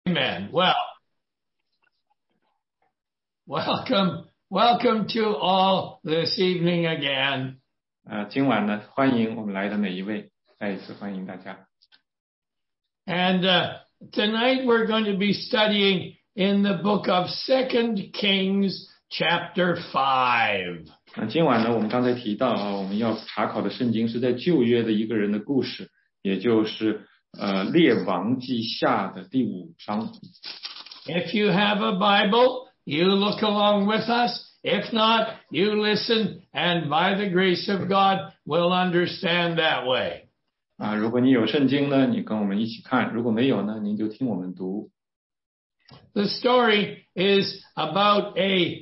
Amen. Well, welcome to all this evening again. 今晚呢，欢迎我们来的每一位，再一次欢迎大家。 And tonight we're going to be studying in the book of 2 Kings, chapter 5. 今晚呢，我们刚才提到我们要查考的圣经是在旧约的一个人的故事，也就是列王记下的第5章。 If you have a Bible, you look along with us. If not, you listen, and by the grace of God, we'll understand that way. 如果你有圣经呢，你跟我们一起看；如果没有呢，您就听我们读。 The story is about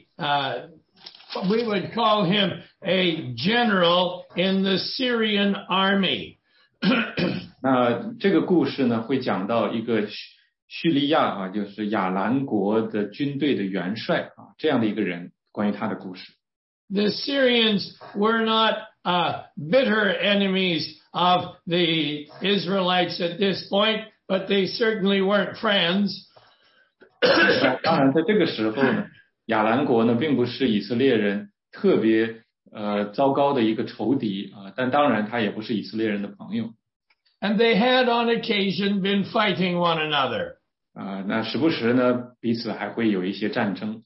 we would call him a general in the Syrian army. 那这个故事呢，会讲到一个叙利亚就是亚兰国的军队的元帅这样的一个人，关于他的故事。 The Syrians were not bitter enemies of the Israelites at this point, but they certainly weren't friends. 当然，在这个时候呢，亚兰国呢并不是以色列人特别糟糕的一个仇敌但当然他也不是以色列人的朋友。 And they had on occasion been fighting one another. 那时不时呢，彼此还会有一些战争。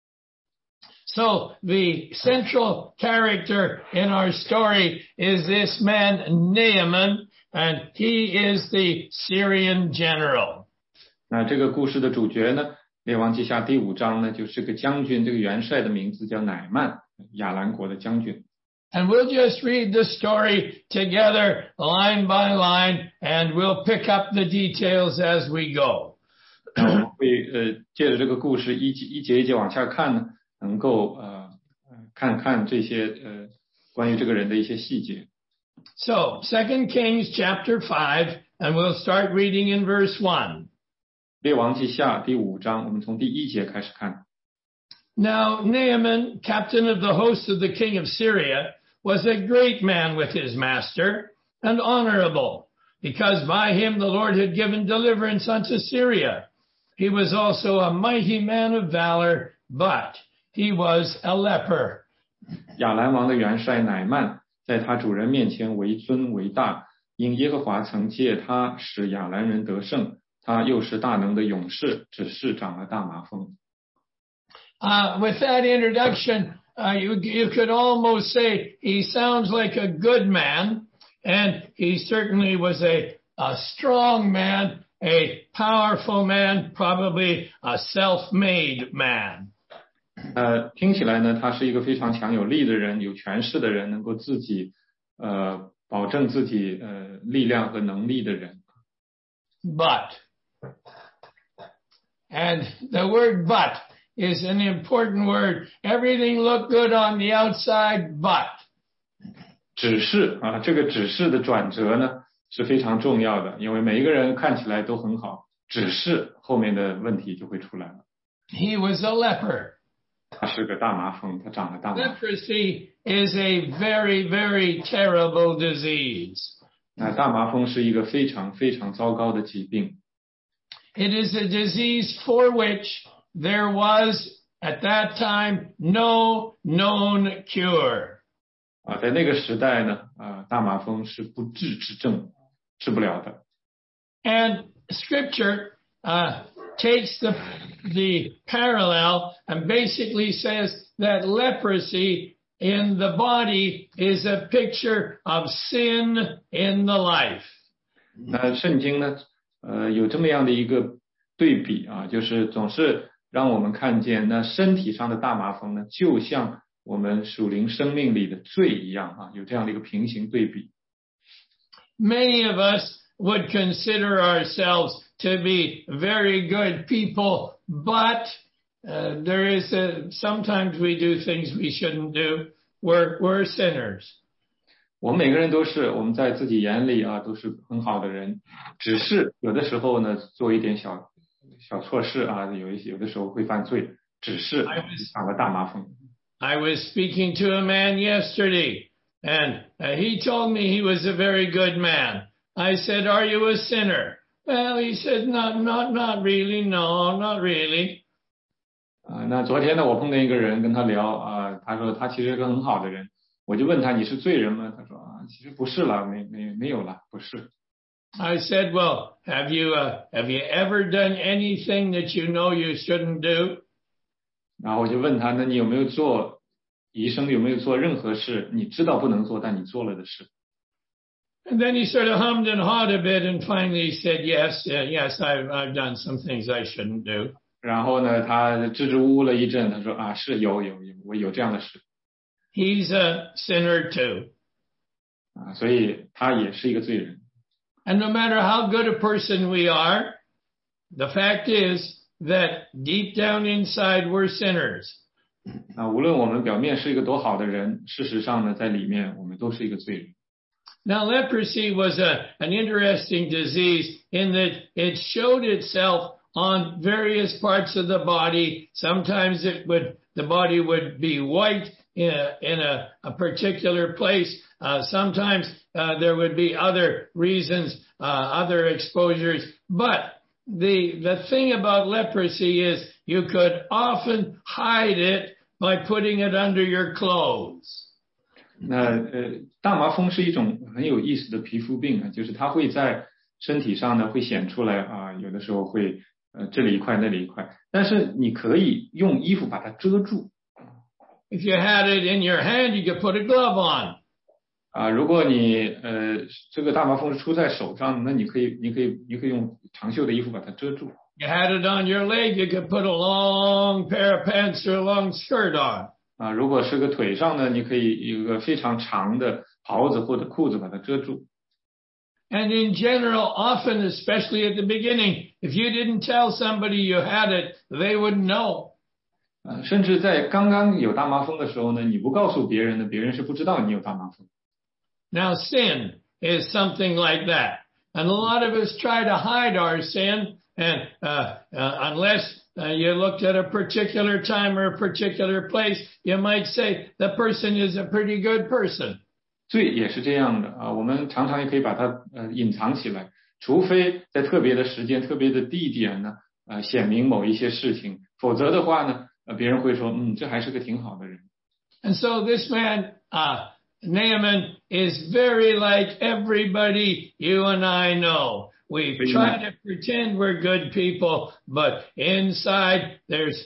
So the central character in our story is this man Naaman, and he is the Syrian general. 那这个故事的主角呢，列王记下第5章呢，就是个将军，这个元帅的名字叫乃曼，亚兰国的将军。 And we'll just read the story together line by line, and we'll pick up the details as we go. 我们会借着这个故事一节一节往下看呢，能够看看这些关于这个人的一些细节。 So, 2 Kings chapter 5, and we'll start reading in verse 1. 列王记下第5章，我们从第1节开始看。 Now Naaman, captain of the host of the king of Syria, was a great man with his master, and honorable, because by him the Lord had given deliverance unto Syria. He was also a mighty man of valor, but he was a leper. 亚兰王的元帅乃曼，在他主人面前为尊为大，因耶和华曾借他使亚兰人得胜，他又是大能的勇士，只是长了大麻风。 With that introduction, you could almost say he sounds like a good man, and he certainly was a strong man, a powerful man, probably a self-made man. 听起来呢，他是一个非常强有力的人，有权势的人，能够自己保证自己力量和能力的人。 But, and the word but is an important word. Everything looked good on the outside, but. 只是这个只是的转折呢是非常重要的，因为每一个人看起来都很好，只是后面的问题就会出来了。 He was a leper. 他是个大麻风，他长了大麻风。 Leprosy is a very, very terrible disease. 那大麻风是一个非常非常糟糕的疾病。 It is a disease for which there was, at that time, no known cure. 在那个时代呢，大麻风是不治之症，治不了的。 And Scripture takes the parallel and basically says that leprosy in the body is a picture of sin in the life. 那圣经呢，有这么样的一个对比就是总是让我们看见那身体上的大麻风呢，就像我们属灵生命里的罪一样有这样的一个平行对比。 Many of us would consider ourselves to be very good people, but there is sometimes we do things we shouldn't do. We're sinners. 我们每个人都是我们在自己眼里都是很好的人，只是有的时候呢做一点小错事有的时候会犯罪，只是长了大麻风。 I was speaking to a man yesterday, and he told me he was a very good man. I said, "Are you a sinner?" Well, he said, not really, no, not really. 那昨天呢，我碰见一个人跟他聊他说他其实是个很好的人，我就问他你是罪人吗？他说其实不是了，没有了，不是。 I said, well, have you ever done anything that you know you shouldn't do? 然后我就问他，那你有没有做一生有没有做任何事你知道不能做但你做了的事？ And then he sort of hummed and hawed a bit, and finally said, yes, I've done some things I shouldn't do. 然后呢，他支支吾吾了一阵，他说是有，我有这样的事。 He's a sinner too. 所以他也是一个罪人。 And no matter how good a person we are, the fact is that deep down inside we're sinners. 无论我们表面是一个多好的人，事实上呢，在里面我们都是一个罪人。 Now, leprosy was an interesting disease in that it showed itself on various parts of the body. Sometimes the body would be white in a particular place. Sometimes there would be other reasons, other exposures. But the thing about leprosy is you could often hide it by putting it under your clothes. 那大麻风是一种很有意思的皮肤病就是它会在身体上呢会显出来有的时候会这里一块那里一块，但是你可以用衣服把它遮住。 If you had it in your hand, you could put a glove on. 如果你这个大麻风是出在手上，那你可以用长袖的衣服把它遮住。 You had it on your leg, you could put a long pair of pants or a long skirt on. 如果是个腿上呢，你可以有一个非常长的袍子或者裤子把它遮住。 And in general, often, especially at the beginning, if you didn't tell somebody you had it, they wouldn't know. 甚至在刚刚有大麻风的时候呢，你不告诉别人呢，别人是不知道你有大麻风。 Now, sin is something like that. And a lot of us try to hide our sin, and unless you looked at a particular time or a particular place, you might say the person is a pretty good person. 罪也是这样的我们常常也可以把它隐藏起来，除非在特别的时间、特别的地点呢显明某一些事情，否则的话呢别人会说这还是个挺好的人。 And so this man, Naaman, is very like everybody you and I know. We try to pretend we're good people, but inside there's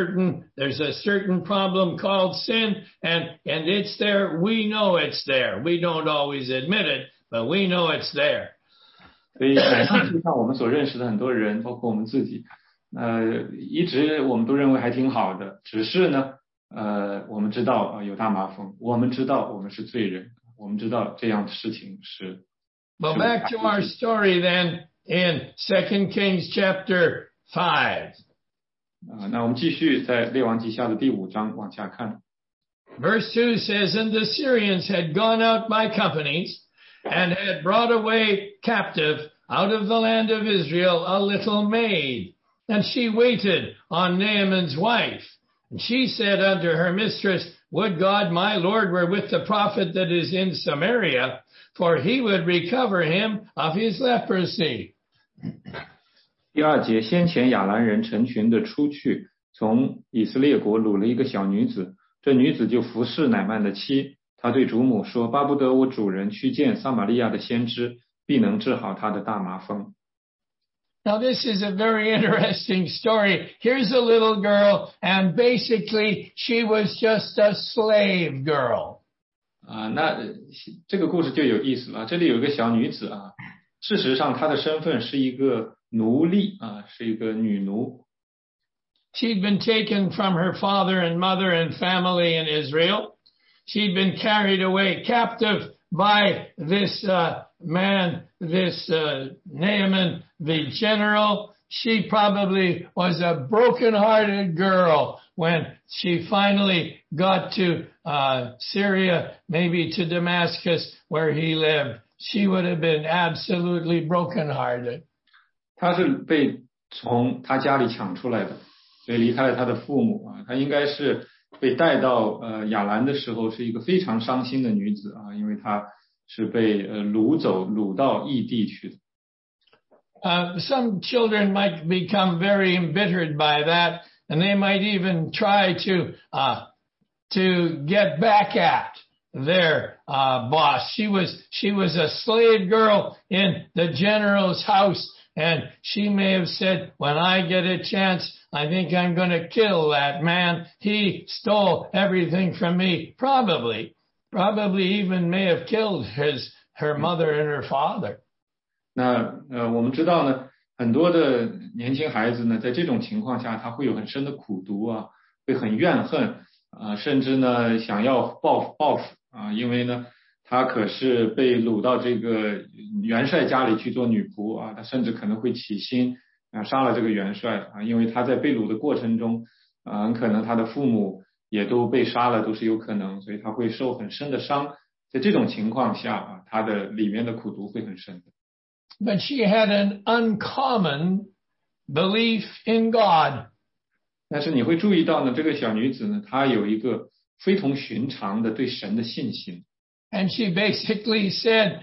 a certain problem called sin, and it's there. We know it's there. We don't always admit it, but we know it's there. 所以就像我们所认识的很多人，包括我们自己，一直我们都认为还挺好的，只是呢，我们知道有大麻风，我们知道我们是罪人，我们知道这样的事情是。 Well, back to our story then in 2 Kings chapter 5. 那我们继续在列王记下的第5章往下看。 Verse 2 says, And the Syrians had gone out by companies and had brought away captive out of the land of Israel a little maid. And she waited on Naaman's wife. And she said unto her mistress, Would God my Lord were with the prophet that is in Samaria, for he would recover him of his leprosy. 第2节，先前亚兰人成群的出去，从以色列国掳了一个小女子，这女子就服侍乃曼的妻。她对主母说：“巴不得我主人去见撒玛利亚的先知，必能治好他的大麻风。” Now, this is a very interesting story. Here's a little girl, and basically she was just a slave girl. 那这个故事就有意思了。这里有一个小女子事实上她的身份是一个奴隶是一个女奴。 She'd been taken from her father and mother and family in Israel. She'd been carried away captive by this man, this Naaman, the general. She probably was a broken-hearted girl when she finally got to Syria, maybe to Damascus, where he lived. She would have been absolutely broken-hearted. 她是被从她家里抢出来的，所以离开了她的父母她应该是被带到亚兰的时候是一个非常伤心的女子因为她是被掳到异地去的。 Some children might become very embittered by that, and they might even try to get back at their boss. She was a slave girl in the general's house, and she may have said, when I get a chance, I think I'm going to kill that man. He stole everything from me. Probably even may have killed her mother and her father. 那我们知道呢，很多的年轻孩子呢，在这种情况下，他会有很深的苦毒啊，会很怨恨啊，甚至呢想要报复啊，因为呢，他可是被掳到这个元帅家里去做女仆啊，他甚至可能会起心啊杀了这个元帅啊，因为他在被掳的过程中啊，很可能他的父母也都被杀了，都是有可能，所以他会受很深的伤。在这种情况下啊，他的里面的苦毒会很深的。 But she had an uncommon belief in God. 但是你会注意到呢，这个小女子呢，她有一个非同寻常的对神的信心。 And she basically said,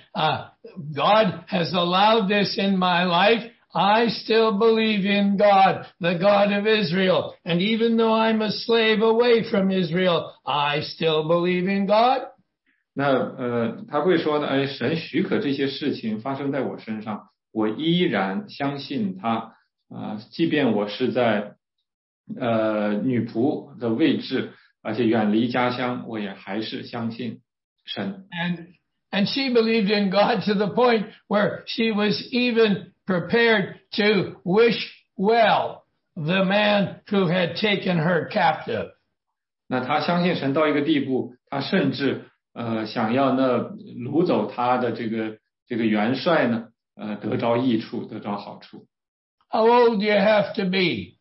God has allowed this in my life. I still believe in God, the God of Israel. And even though I'm a slave away from Israel, I still believe in God. 那他会说呢，神许可这些事情发生在我身上，我依然相信他即便我是在女仆的位置，而且远离家乡，我也还是相信神。 And she believed in God to the point where she was even prepared to wish well the man who had taken her captive. 那她相信神到一个地步，她甚至想要掳走他的这个元帅呢，得着益处，得着好处。 How old do you have to be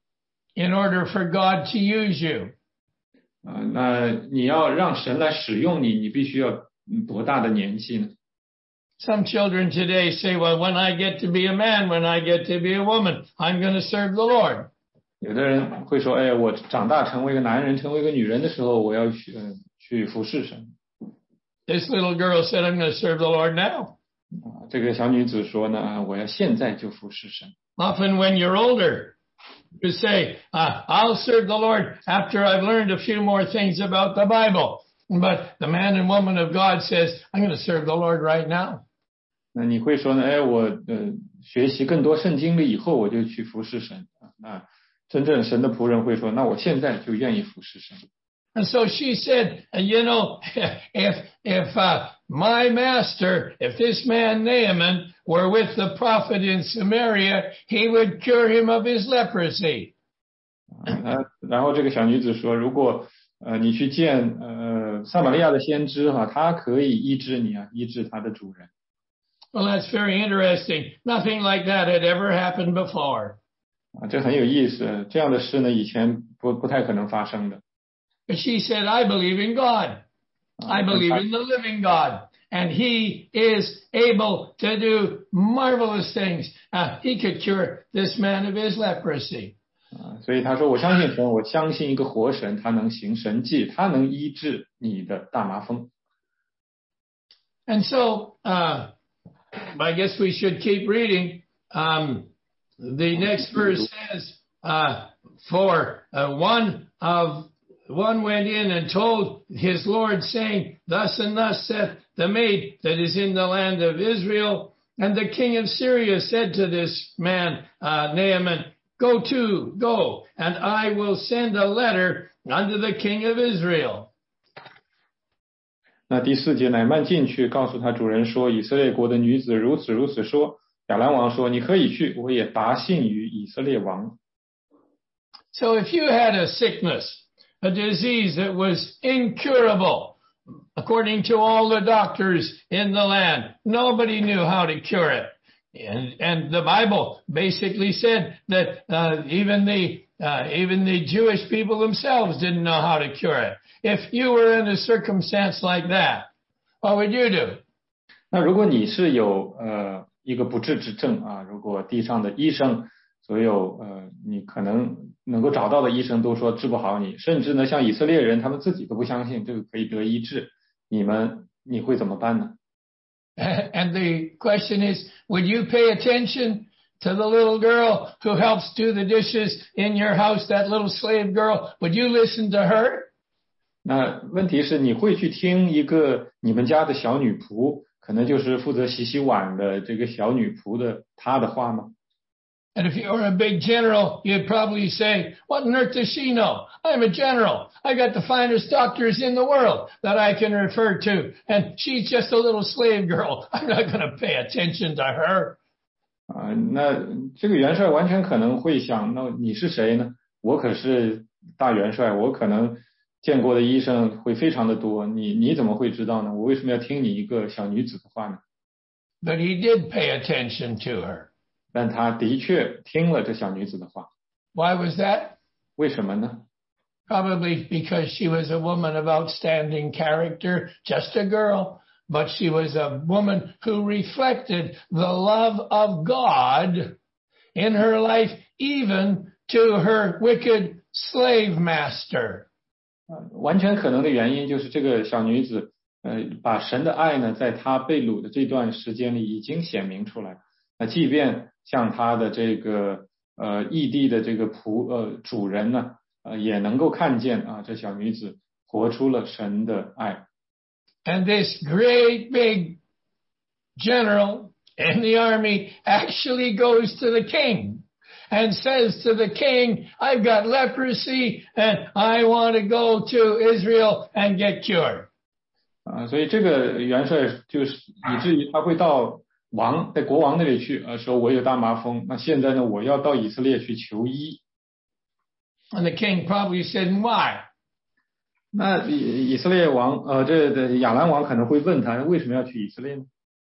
in order for God to use you? 那你要让神来使用你，你必须要多大的年纪呢？ Some children today say, well, when I get to be a man, when I get to be a woman, I'm going to serve the Lord. 有的人会说，我长大成为一个男人，成为一个女人的时候，我要去服侍神。 This little girl said, I'm going to serve the Lord now. 这个小女子说呢，我要现在就服侍神。 Often when you're older, you say, I'll serve the Lord after I've learned a few more things about the Bible. But the man and woman of God says, I'm going to serve the Lord right now. 那你会说呢，我学习更多圣经了以后，我就去服侍神。那真正神的仆人会说，那我现在就愿意服侍神。 And so she said, if my master, if this man Naaman were with the prophet in Samaria, he would cure him of his leprosy. 然后这个小女子说，如果你去见撒玛利亚的先知他可以医治你医治他的主人。 Well, that's very interesting. Nothing like that had ever happened before. 这很有意思，这样的事呢，以前不太可能发生的。 But she said, I believe in God. I believe in the living God. And he is able to do marvelous things. He could cure this man of his leprosy. 所以他说，我相信神，我相信一个活神，他能行神迹，他能医治你的大麻风。 And so, I guess we should keep reading. The next verse says, for one went in and told his Lord, saying, thus and thus saith the maid that is in the land of Israel. And the king of Syria said to this man, Naaman, go, and I will send a letter unto the king of Israel. 那第4节，乃曼进去告诉他主人说，以色列国的女子如此说。亚兰王说，你可以去，我也答信于以色列王。 So if you had a sickness, a disease that was incurable, according to all the doctors in the land, nobody knew how to cure it. And the Bible basically said that even the Jewish people themselves didn't know how to cure it. If you were in a circumstance like that, what would you do? 那如果你是有一个不治之症如果地上的医生所有你可能能够找到的医生都说治不好你，甚至呢像以色列人他们自己都不相信这个可以得医治，你会怎么办呢？ And the question is, would you pay attention to the little girl who helps do the dishes in your house, that little slave girl? Would you listen to her? 那问题是，你会去听一个你们家的小女仆，可能就是负责洗碗的这个小女仆的她的话吗？ And if you're a big general, you'd probably say, what on earth does she know? I'm a general. I got the finest doctors in the world that I can refer to. And she's just a little slave girl. I'm not going to pay attention to her. 那这个元帅完全可能会想，那你是谁呢？我可是大元帅，我可能见过的医生会非常的多，你怎么会知道呢？我为什么要听你一个小女子的话呢？ But he did pay attention to her. 但他的确听了这小女子的话。 Why was that? 为什么呢？ Probably because she was a woman of outstanding character, just a girl, but she was a woman who reflected the love of God in her life, even to her wicked slave master. 完全可能的原因就是这个小女子，把神的爱呢，在她被掳的这段时间里已经显明出来。那即便像她的这个异地的这个主人呢，也能够看见啊，这小女子活出了神的爱。 And this great big general in the army actually goes to the king and says to the king, I've got leprosy and I want to go to Israel and get cured. 所以这个元帅就是以至于他会到在国王那里去，说我有大麻风，那现在呢，我要到以色列去求医。 And the king probably said, why? 那以色列王，这亚兰王可能会问他，为什么要去以色列呢？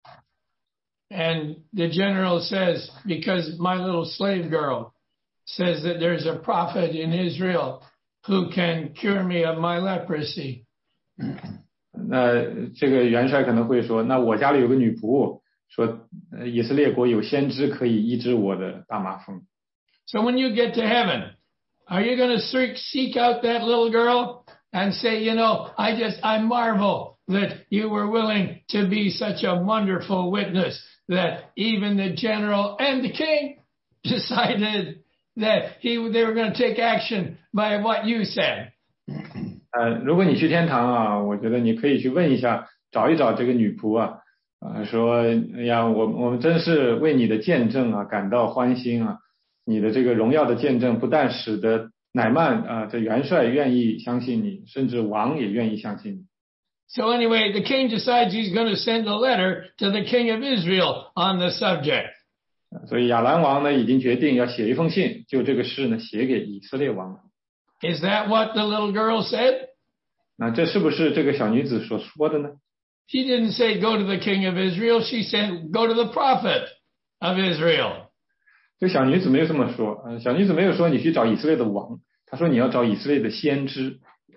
And the general says, because my little slave girl says that there's a prophet in Israel who can cure me of my leprosy. 那这个元帅可能会说，那我家里有个女仆，说以色列国有先知可以医治我的大麻风。 So when you get to heaven, are you going to seek out that little girl and say, you know, I marvel that you were willing to be such a wonderful witness that even the general and the king decided that they were going to take action by what you said. 如果你去天堂啊，我觉得你可以去问一下，找一找这个女仆啊，说，哎呀，我们真是为你的见证啊感到欢欣啊，你的这个荣耀的见证不但使得乃曼这元帅愿意相信你，甚至王也愿意相信你。 So anyway, the king decides he's going to send a letter to the king of Israel on the subject. 所以亚兰王呢已经决定要写一封信，就这个事呢写给以色列王。 Is that what the little girl said? 那这是不是这个小女子所说的呢？ She didn't say go to the king of Israel. She said go to the prophet of Israel. 这小女子没有这么说，小女子没有说你去找以色列的王，她说你要找以色列的先知。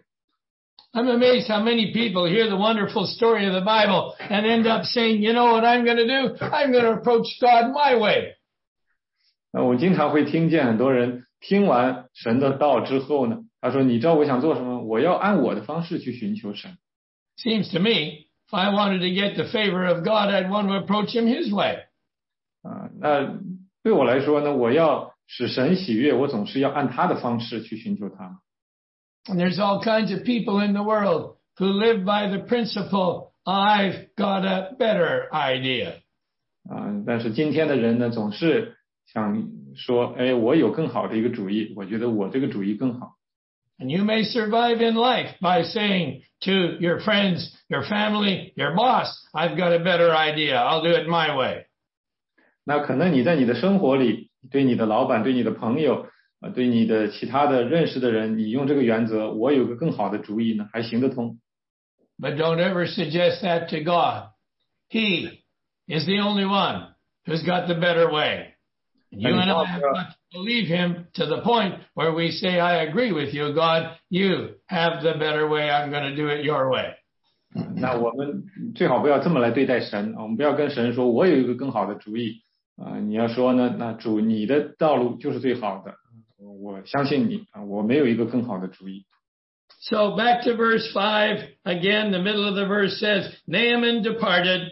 I'm amazed how many people hear the wonderful story of the Bible and end up saying, you know what I'm going to do? I'm going to approach God my way. 我经常会听见很多人听完神的道之后呢，他说你知道我想做什么？我要按我的方式去寻求神。 Seems to me, if I wanted to get the favor of God, I'd want to approach him his way. 那对我来说呢，我要使神喜悦，我总是要按他的方式去寻求他。 And there's all kinds of people in the world who live by the principle, I've got a better idea. 但是今天的人呢，总是想说，哎，我有更好的一个主意，我觉得我这个主意更好。 And you may survive in life by saying to your friends, your family, your boss, I've got a better idea. I'll do it my way. 那可能你在你的生活里，对你的老板、对你的朋友、对你的其他的认识的人，你用这个原则，我有个更好的主意呢，还行得通。 But don't ever suggest that to God. He is the only one who's got the better way. You and I have got to believe him to the point where we say, I agree with you, God. You have the better way. I'm going to do it your way. 那我们最好不要这么来对待神，我们不要跟神说，我有一个更好的主意。你要说呢，那主你的道路就是最好的，我相信你我没有一个更好的主意。 So back to verse 5, again, the middle of the verse says, Naaman departed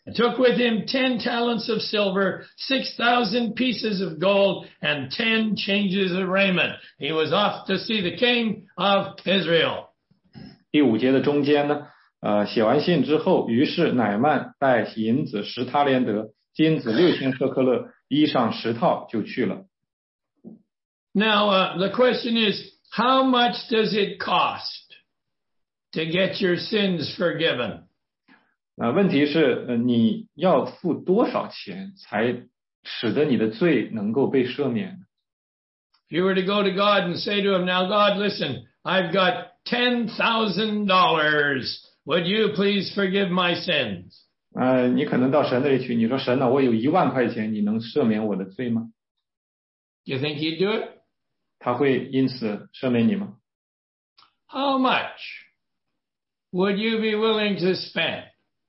and took with him 10 talents of silver, 6,000 pieces of gold, and 10 changes of raiment. He was off to see the king of Israel. 第5节的中间呢，写完信之后，于是乃曼带银子10他连得，金子6000舍客勒，衣裳10套就去了。 Now, the question is, how much does it cost to get your sins forgiven? 问题是，你要付多少钱才使得你的罪能够被赦免？ If you were to go to God and say to him, now God, listen, I've got $10,000. Would you please forgive my sins? 你可能到神那里去，你说神啊，我有1万块钱，你能赦免我的罪吗？ You think he'd do it? 他会因此赦免你吗？ How much would you be willing to spend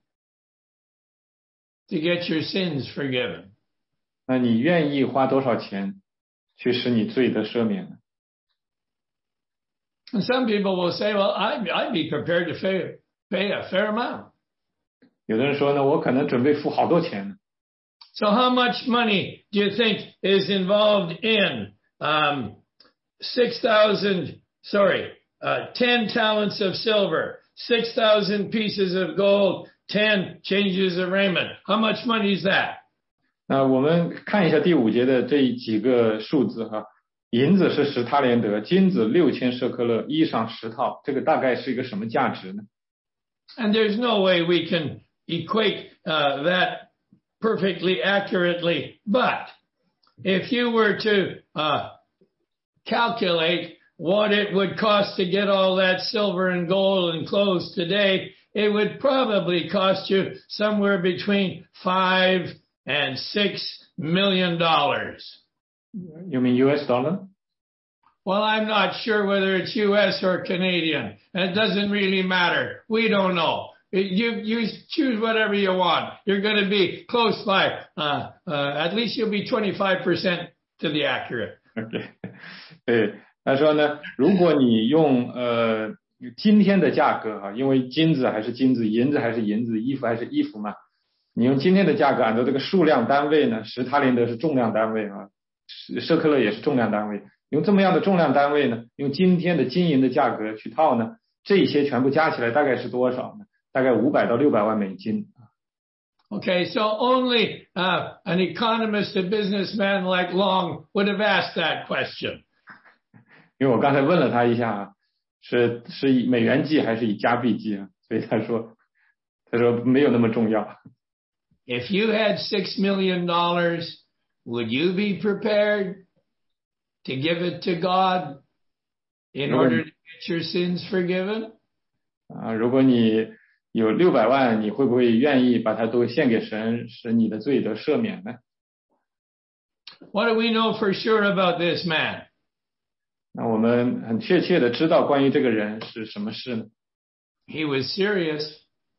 to get your sins forgiven? 那你愿意花多少钱去使你罪得赦免呢？ And some people will say, well, I'd be prepared to pay a fair amount. 有的人说呢，我可能准备付好多钱呢。 So how much money do you think is involved in 10 talents of silver, 6,000 pieces of gold, 10 changes of raiment? How much money is that? 那我们看一下第5节的这几个数字哈，银子是10他连得，金子6000舍客勒，衣裳10套，这个大概是一个什么价值呢？ And there's no way we can equate that perfectly accurately, but if you were to calculate what it would cost to get all that silver and gold and clothes today, it would probably cost you somewhere between $5 and $6 million. You mean US dollar? Well, I'm not sure whether it's US or Canadian. It doesn't really matter. We don't know. You choose whatever you want. You're going to be close by. At least you'll be 25% to the accurate. Okay. 对，他说呢，如果你用今天的价格哈，因为金子还是金子，银子还是银子，衣服还是衣服嘛，你用今天的价格按照这个数量单位呢，10他连得是重量单位啊，舍客勒也是重量单位，用这么样的重量单位呢，用今天的金银的价格去套呢，这些全部加起来大概是多少呢？大概500到600万美金。 Okay, so only an economist, a businessman like Long would have asked that question. 因为我刚才问了他一下，是以美元计还是以加币计啊？所以他说没有那么重要。 If you had $6 million, would you be prepared to give it to God in order to get your sins forgiven? 如果你有600万，你会不会愿意把它都献给神，使你的罪得赦免呢？ What do we know for sure about this man? 那我们很确切的知道关于这个人是什么事呢？ He was serious.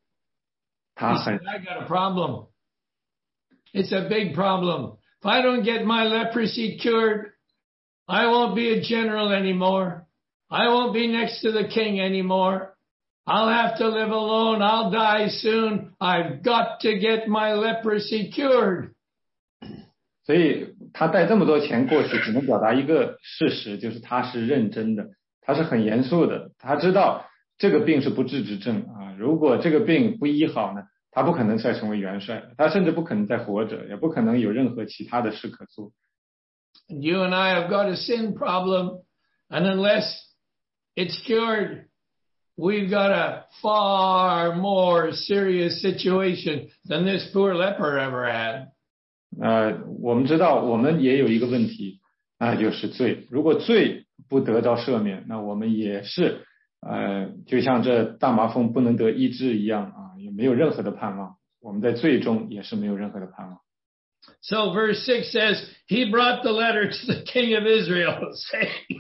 He said, I got a problem. It's a big problem. If I don't get my leprosy cured, I won't be a general anymore. I won't be next to the king anymore. I'll have to live alone. I'll die soon. I've got to get my leprosy cured. 所以他带这么多钱过去，只能表达一个事实，就是他是认真的，他是很严肃的，他知道这个病是不治之症啊，如果这个病不医好呢，他不可能再成为元帅，他甚至不可能再活着，也不可能有任何其他的事可做。 And you and I have got a sin problem, and unless it's cured, we've got a far more serious situation than this poor leper ever had. 我们知道我们也有一个问题，就是罪。如果罪不得到赦免，那我们也是就像这大麻风不能得医治一样啊，也没有任何的盼望。我们在罪中也是没有任何的盼望。 So verse 6 says, he brought the letter to the king of Israel, saying,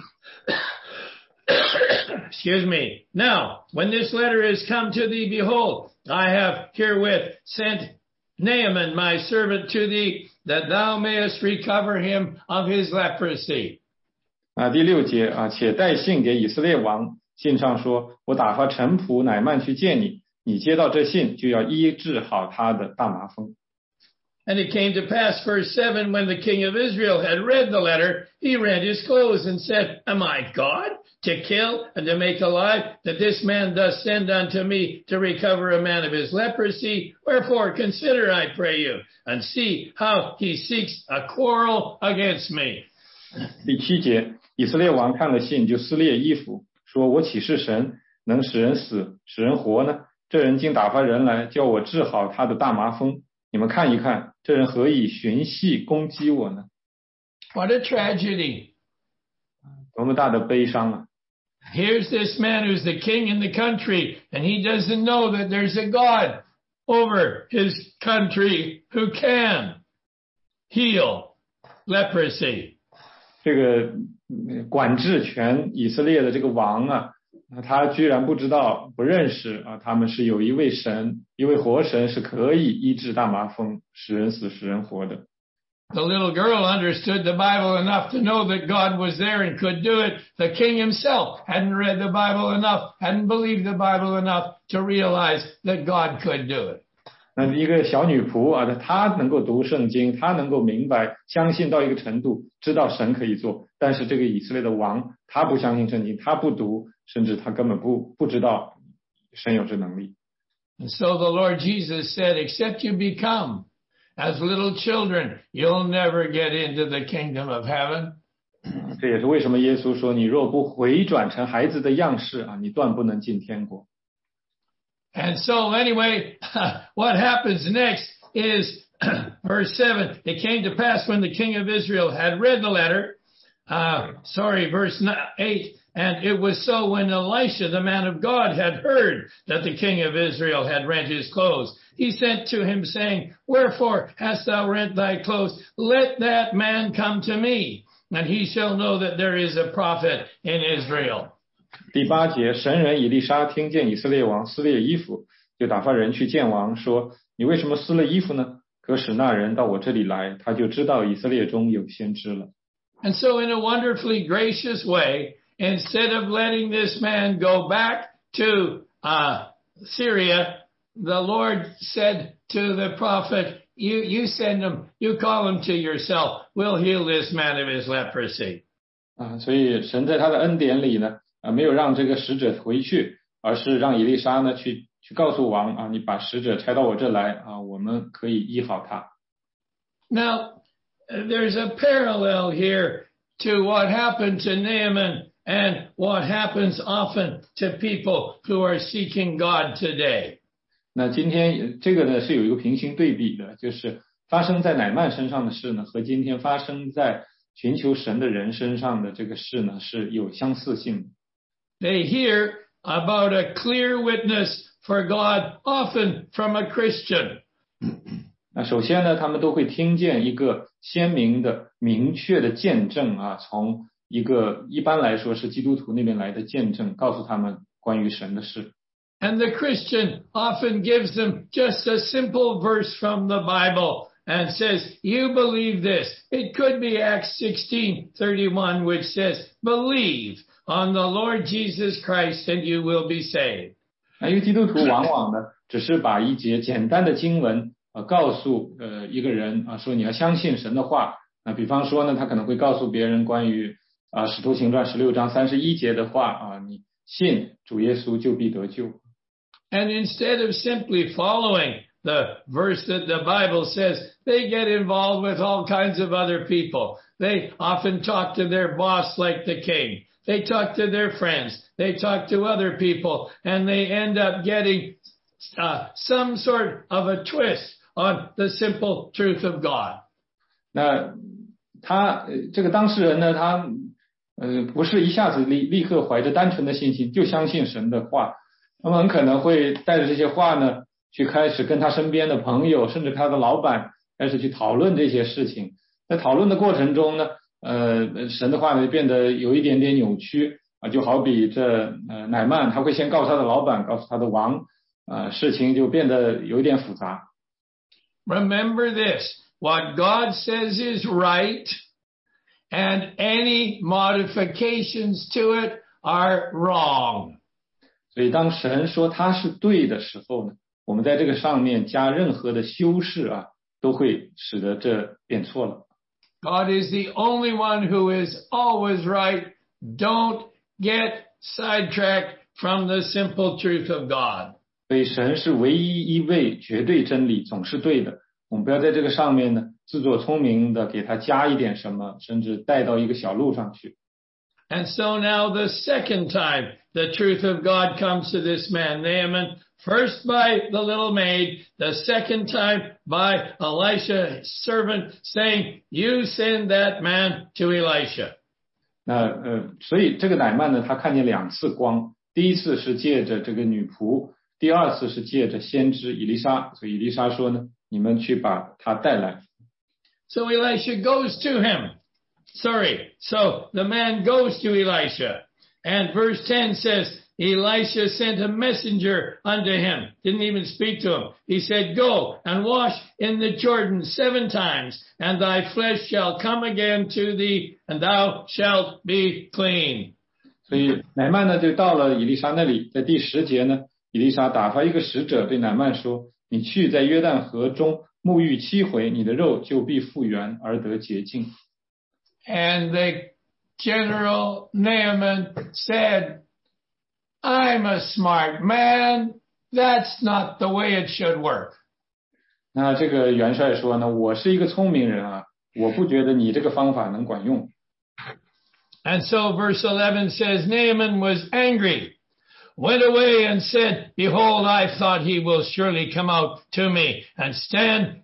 excuse me, now, when this letter is come to thee, behold, I have herewith sent Naaman, my servant, to thee, that thou mayest recover him of his leprosy. 第6节且带信给以色列王，信上说，我打发臣仆乃曼去见你， 你接到这信就要医治好他的大麻风。 And it came to pass, verse 7, when the king of Israel had read the letter, he rent his clothes and said, Am I God, to kill and to make alive, that this man does send unto me to recover a man of his leprosy? Wherefore consider, I pray you, and see how he seeks a quarrel against me. 第7节，以色列王看了信，就撕裂衣服，说：我岂是神，能使人死，使人活呢？这人竟打发人来，叫我治好他的大麻风。你们看一看，这人何以寻隙攻击我呢？ What a tragedy. 多么大的悲伤啊！ Here's this man who's the king in the country, and he doesn't know that there's a God over his country who can heal leprosy. 这个管制全以色列的这个王啊，他居然不知道、不认识啊，他们是有一位神，一位活神是可以医治大麻风、使人死、使人活的。 The little girl understood the Bible enough to know that God was there and could do it. The king himself hadn't read the Bible enough, hadn't believed the Bible enough to realize that God could do it. 那一个小女仆啊，她能够读圣经，她能够明白、相信到一个程度，知道神可以做。但是这个以色列的王，他不相信圣经，他不读，甚至他根本不知道神有这能力。 And so the Lord Jesus said, except you become as little children, you'll never get into the kingdom of heaven. 这也是为什么耶稣说，你若不回转成孩子的样式啊，你断不能进天国。 And so anyway, what happens next is verse 7. It came to pass when the king of Israel had read the letter, verse 8, and it was so when Elisha, the man of God, had heard that the king of Israel had rent his clothes, he sent to him saying, Wherefore hast thou rent thy clothes? Let that man come to me, and he shall know that there is a prophet in Israel. 第8节，神人以利沙听见以色列王撕裂衣服，就打发人去见王，说：你为什么撕了衣服呢？可使那人到我这里来，他就知道以色列中有先知了。 And so in a wonderfully gracious way, instead of letting this man go back to Syria, the Lord said to the prophet, you send him, you call him to yourself, we'll heal this man of his leprosy. 所以神在他的恩典里呢，没有让这个使者回去，而是让以利沙呢去告诉王啊，你把使者差到我这来啊，我们可以医好他。 Now, there's a parallel here to what happened to Naaman and what happens often to people who are seeking God today. 那今天这个呢是有一个平行对比的，就是发生在乃縵身上的事呢，和今天发生在寻求神的人身上的这个事呢是有相似性的。 They hear about a clear witness for God, often from a Christian. 那首先呢，他们都会听见一个鲜明的、明确的见证啊，从一个一般来说是基督徒那边来的见证，告诉他们关于神的事。 And the Christian often gives them just a simple verse from the Bible and says, you believe this. It could be Acts 16:31, which says, believe on the Lord Jesus Christ and you will be saved. 因为基督徒往往呢，只是把一节简单的经文告诉一个人啊，说你要相信神的话。那比方说呢，他可能会告诉别人关于使徒行传16章31节的话啊，你信主耶稣就必得救。 And instead of simply following the verse that the Bible says, they get involved with all kinds of other people. They often talk to their boss like the king. They talk to their friends. They talk to other people, and they end up getting some sort of a twist on the simple truth of God. 那他这个当事人呢，他不是一下子立刻怀着单纯的信心就相信神的话，他们很可能会带着这些话呢，去开始跟他身边的朋友，甚至他的老板开始去讨论这些事情。在讨论的过程中呢，神的话呢变得有一点点扭曲啊，就好比这乃縵他会先告诉他的老板，告诉他的王，事情就变得有一点复杂。 Remember this, what God says is right, and any modifications to it are wrong. 所以当神说他是对的时候呢，我们在这个上面加任何的修饰啊，都会使得这变错了。 God is the only one who is always right. Don't get sidetracked from the simple truth of God. 所以神是唯一一位绝对真理，总是对的。我们不要在这个上面呢自作聪明的给他加一点什么，甚至带到一个小路上去。 And so now the second time the truth of God comes to this man, Naaman, first by the little maid, the second time by Elisha's servant saying, you send that man to Elisha. 所以这个乃縵呢，他看见两次光，第一次是借着这个女仆，第二次是借着先知以利沙，所以以利沙说呢，你们去把他带来。 So Elisha goes to him. So the man goes to Elisha. And verse 10 says, Elisha sent a messenger unto him. Didn't even speak to him. He said, go and wash in the Jordan 7 times, and thy flesh shall come again to thee, and thou shalt be clean. 所以乃縵呢就到了以利沙那里，在第10节呢，以利沙打发一个使者对乃縵说，你去在约旦河中沐浴7回，你的肉就必复原而得洁净。 And the General Naaman said, I'm a smart man. That's not the way it should work. 那这个元帅说呢，我是一个聪明人啊，我不觉得你这个方法能管用。 And so verse 11 says, Naaman was angry, went away and said, behold, I thought he will surely come out to me and stand,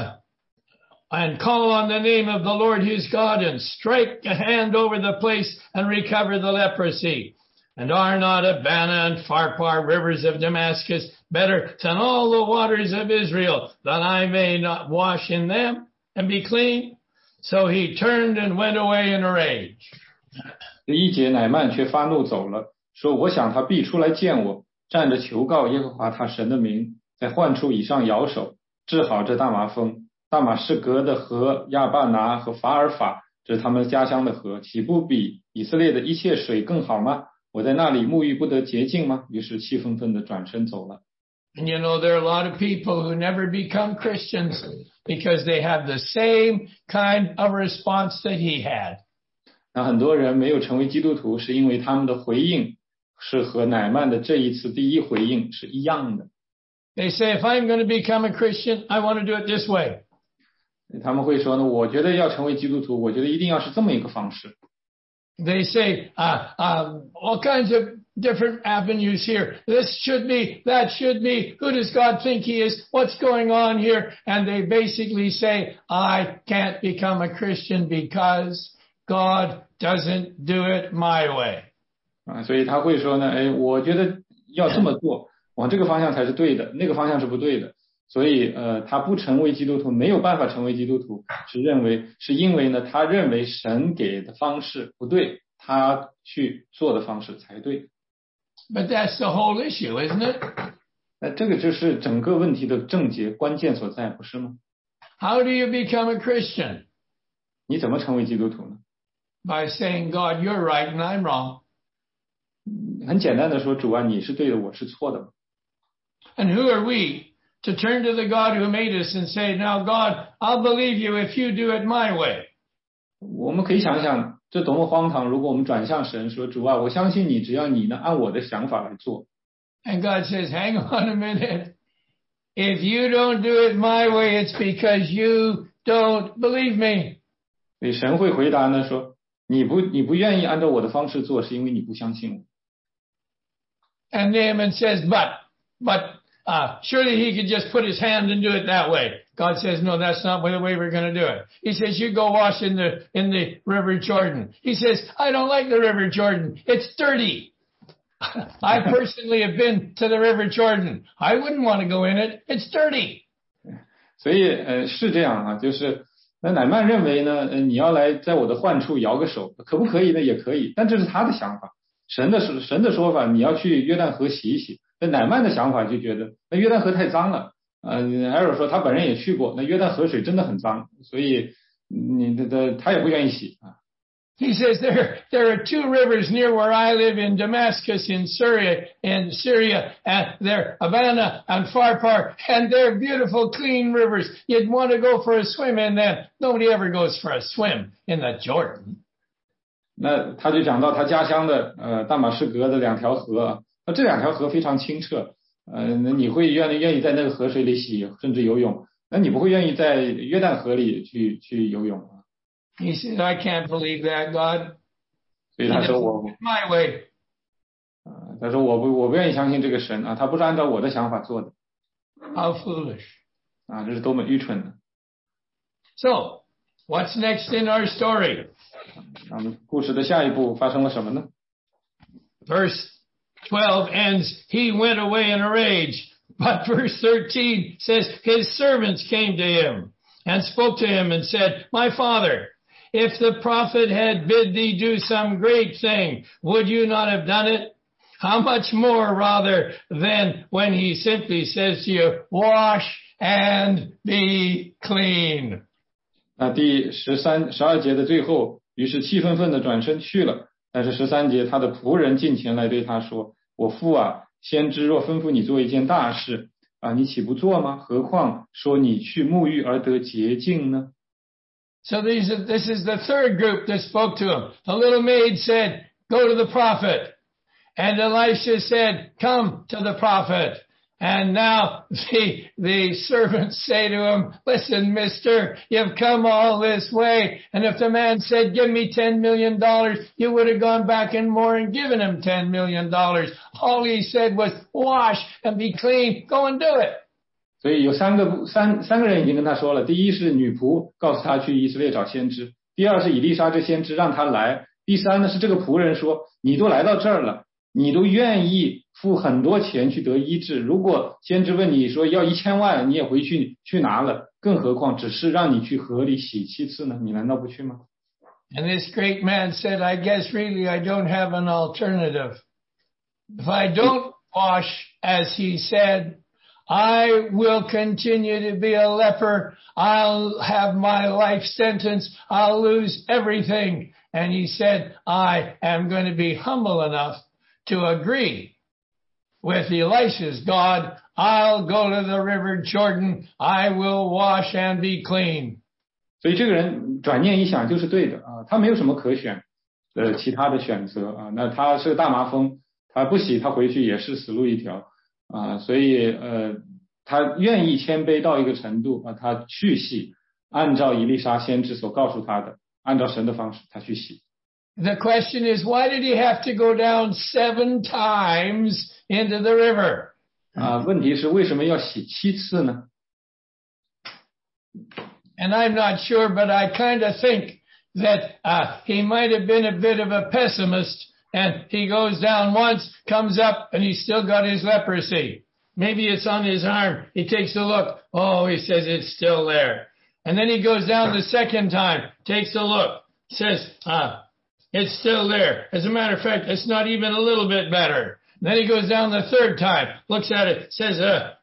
and call on the name of the Lord his God and strike a hand over the place and recover the leprosy. And are not Abana and Pharpar, rivers of Damascus, better than all the waters of Israel, that I may not wash in them and be clean? So he turned and went away in a rage. 第1节乃縵却发怒走了，说我想他必出来见我，站着求告耶和华他神的名，在患处以上摇手，治好这大麻风。大马士革的河亚巴拿和法尔法，这是他们家乡的河，岂不比以色列的一切水更好吗？我在那里沐浴不得洁净吗？于是气愤愤地转身走了。 And you know, there are a lot of people who never become Christians because they have the same kind of response that he had. 那很多人没有成为基督徒，是因为他们的回应是和乃縵的这一次第一回应是一样的。 They say, if I'm going to become a Christian, I want to do it this way. 他们会说呢，我觉得要成为基督徒，我觉得一定要是这么一个方式。 They say all kinds of different avenues here. This should be, that should be. Who does God think he is? What's going on here? And they basically say, I can't become a Christian because God doesn't do it my way. 所以他会说呢，我觉得要这么做，往这个方向才是对的，那个方向是不对的。所以他不成为基督徒，没有办法成为基督徒，是因为呢，他认为神给的方式不对，他去做的方式才对。 But that's the whole issue, isn't it? 那这个就是整个问题的症结关键所在，不是吗？ How do you become a Christian? 你怎么成为基督徒呢？ By saying, God, you're right and I'm wrong. 很简单的说，主啊，你是对的，我是错的。 And who are we to turn to the God who made us and say, now God, I'll believe you if you do it my way. 我们可以想想，这多么荒唐！如果我们转向神说，主啊，我相信你，只要你能按我的想法来做。 And God says, hang on a minute. If you don't do it my way, it's because you don't believe me. 所以神会回答呢，说你不愿意按照我的方式做，是因为你不相信我。 And Naaman says, but surely he could just put his hand and do it that way. God says, no, that's not the way we're going to do it. He says, you go wash in the river Jordan. He says, I don't like the river Jordan. It's dirty. I personally have been to the river Jordan. I wouldn't want to go in it. It's dirty. 所以是这样啊，就是那乃縵认为呢，你要来在我的患处摇个手，可不可以呢？也可以，但这是他的想法。神的说法，你要去约旦河洗一洗。那乃縵的想法就觉得，那约旦河太脏了。艾尔说他本人也去过，那约旦河水真的很脏，所以他也不愿意洗啊。 He says there are two rivers near where I live in Damascus in Syria, and they're Abana and Pharpar, and they're beautiful, clean rivers. You'd want to go for a swim in them. Nobody ever goes for a swim in the Jordan. 那他就讲到他家乡的大马士革的两条河，那这两条河非常清澈，那你会愿意在那个河水里洗，甚至游泳，那你不会愿意在约旦河里去游泳啊？ He said, I can't believe that, God. 所以他说我 My way. 他说我不愿意相信这个神啊，他不是按照我的想法做的。 How foolish. 啊，这是多么愚蠢的。 So, what's next in our story? 那么故事的下一步发生了什么呢？ Verse 12 ends, he went away in a rage. But verse 13 says, his servants came to him and spoke to him and said, my father, if the prophet had bid thee do some great thing, would you not have done it? How much more rather than when he simply says to you, wash and be clean. 那第12节的最后，于是气愤愤地转身去了。但是13节，他的仆人近前来对他说：“我父啊，先知若吩咐你做一件大事啊，你岂不做吗？何况说你去沐浴而得洁净呢？” So this is the third group that spoke to him. The little maid said, go to the prophet. And Elisha said, come to the prophet. And now the servants say to him, listen, mister, you've come all this way. And if the man said, give me $10 million, you would have gone back and more and given him $10 million. All he said was, wash and be clean. Go and do it. 所以有三个人已经跟他说了，第一是女仆告诉他去以色列找先知，第二是以利沙这先知让他来，第三呢是这个仆人说，你都来到这儿了，你都愿意付很多钱去得医治，如果先知问你说要1000万，你也回去拿了，更何况只是让你去河里洗7次呢，你难道不去吗？ And this great man said, I guess really I don't have an alternative. If I don't wash as he said, I will continue to be a leper. I'll have my life sentence. I'll lose everything. And he said, I am going to be humble enough to agree with Elisha's God. I'll go to the river Jordan. I will wash and be clean. 所以这个人转念一想就是对的啊，他没有什么可选的其他的选择啊，那他是个大麻风，他不洗他回去也是死路一条。啊，所以他愿意谦卑到一个程度啊，他去洗，按照以利沙先知所告诉他的，按照神的方式他去洗。 The question is, why did he have to go down 7 times into the river? 啊，问题是为什么要洗7次呢？ And I'm not sure, but I kind of think that he might have been a bit of a pessimist. And he goes down once, comes up, and he's still got his leprosy. Maybe it's on his arm. He takes a look. Oh, he says it's still there. And then he goes down the second time, takes a look, says, it's still there. As a matter of fact, it's not even a little bit better. Then he goes down the third time, looks at it, says,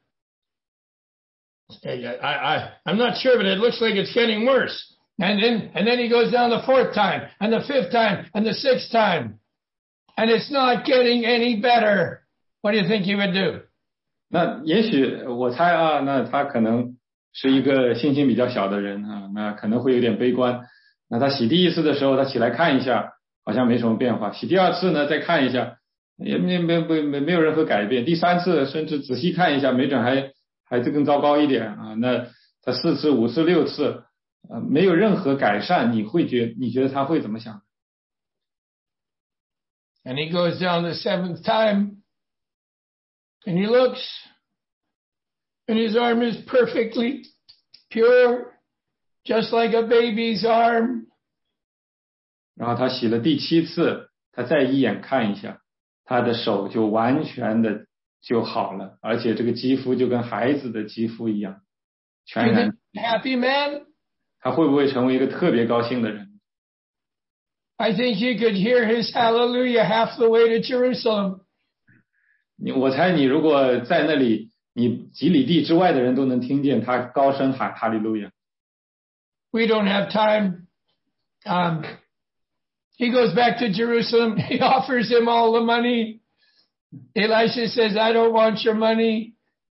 I'm not sure, but it looks like it's getting worse. And then he goes down the 4th time, and the 5th time, and the 6th time. And it's not getting any better. What do you think he would do? 那也许我猜啊，那他可能是一个信心比较小的人啊，那可能会有点悲观。那他洗第一次的时候，他起来看一下，好像没什么变化。洗第二次呢，再看一下，也没有任何改变。第3次甚至仔细看一下，没准还更糟糕一点啊。那他4次、5次、6次，没有任何改善，你觉得他会怎么想？ And he goes down the 7th time, and he looks, and his arm is perfectly pure, just like a baby's arm. 然后他洗了第7次，他再一眼看一下，他的手就完全的就好了，而且这个肌肤就跟孩子的肌肤一样，全然。 Happy man? 他会不会成为一个特别高兴的人？ I think you could hear his hallelujah half the way to Jerusalem. 我猜你如果在那里，你几里地之外的人都能听见他高声喊哈利路亚。 We don't have time He goes back to Jerusalem. He offers him all the money. Elisha says, I don't want your money.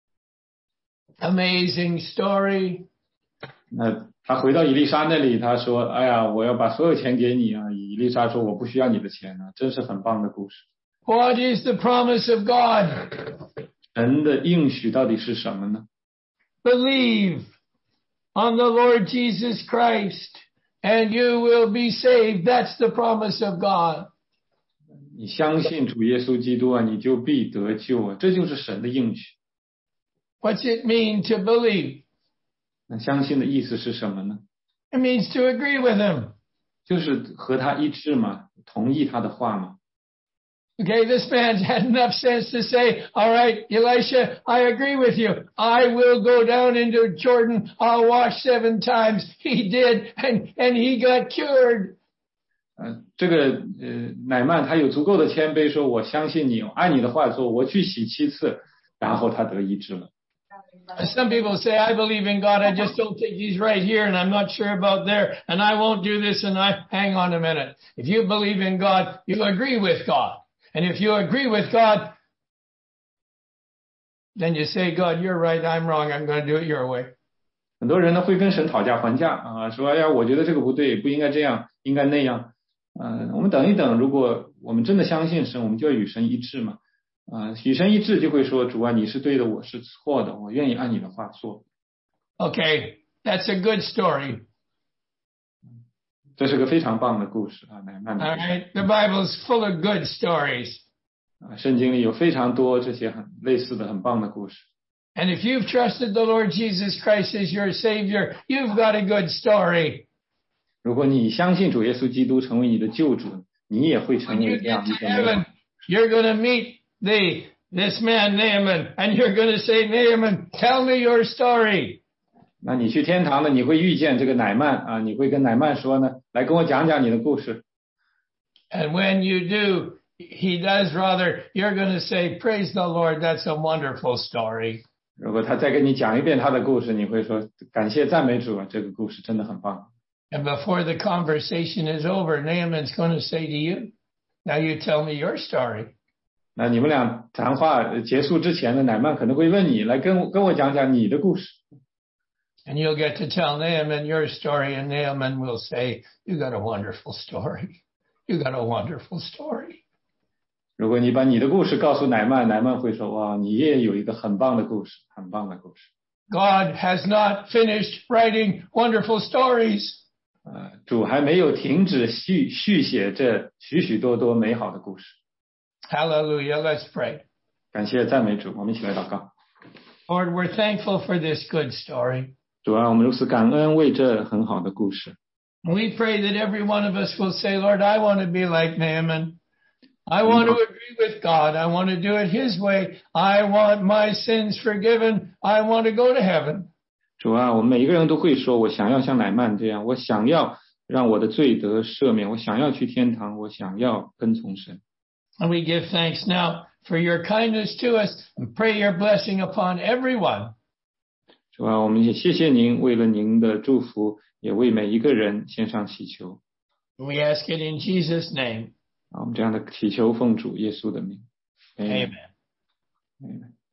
Amazing story. 那他回到以利沙那里，他说：“哎呀，我要把所有钱给你啊！”以利沙说：“我不需要你的钱啊！”真是很棒的故事。 What is the promise of God? 神的应许到底是什么呢？ Believe on the Lord Jesus Christ, and you will be saved. That's the promise of God. 你相信主耶稣基督啊，你就必得救啊！这就是神的应许。 What's it mean to believe? 那相信的意思是什么呢？ It means to agree with him. 就是和他一致嘛，同意他的话嘛。 Okay, this man had enough sense to say, all right, Elisha, I agree with you. I will go down into Jordan. I'll wash 7 times. He did, and he got cured. 这个乃曼他有足够的谦卑，说我相信你，按你的话做，我去洗7次，然后他得医治了。 Some people say, I believe in God, I just don't think he's right here, and I'm not sure about there, and I won't do this, and hang on a minute. If you believe in God, you agree with God. And if you agree with God, then you say, God, you're right, I'm wrong, I'm going to do it your way. 很多人呢会跟神讨价还价啊，说哎呀，我觉得这个不对，不应该这样，应该那样。我们等一等，如果我们真的相信神，我们就要与神一致嘛。与神一致就会说，主啊，你是对的，我是错的，我愿意按你的话做。 Okay, that's a good story. 这是个非常棒的故事啊，乃曼的故事。 All right, the Bible's full of good stories. 圣经里有非常多这些很类似的很棒的故事。 And if you've trusted the Lord Jesus Christ as your Savior, you've got a good story. 如果你相信主耶稣基督成为你的救主，你也会成 When 为 you 这样 get 一 to 个美好。 heaven, you're going to meet this man Naaman, and you're going to say, Naaman, tell me your story. 那你去天堂呢，你会遇见这个乃曼啊，你会跟乃曼说呢，来跟我讲讲你的故事。 And when you do, he does rather, you're going to say, praise the Lord, that's a wonderful story. 如果他再跟你讲一遍他的故事，你会说感谢赞美主啊，这个故事真的很棒。 And before the conversation is over, Naaman's going to say to you, now you tell me your story. 那你们俩谈话结束之前呢，乃曼可能会问你，来跟我讲讲你的故事。 And you'll get to tell Naaman your story, and Naaman will say, you got a wonderful story. You got a wonderful story. 如果你把你的故事告诉乃曼，乃曼会说，哇，你也有一个很棒的故事，很棒的故事。 God has not finished writing wonderful stories. 主还没有停止续写这许许多多美好的故事。 Hallelujah. Let's pray. 感谢赞美主，我们一起来祷告。 Lord, we're thankful for this good story. 主啊，我们如此感恩为这很好的故事。 We pray that every one of us will say, Lord, I want to be like Naaman. I want to agree with God. I want to do it his way. I want my sins forgiven. I want to go to heaven. 主啊，我们每一个人都会说，我想要像乃曼这样，我想要让我的罪得赦免，我想要去天堂，我想要跟从神。 And we give thanks now for your kindness to us and pray your blessing upon everyone. 主啊，我们也谢谢您，为了您的祝福，也为每一个人献上祈求。 We ask it in Jesus' name. 我们这样的祈求奉主耶稣的名。 Amen. Amen.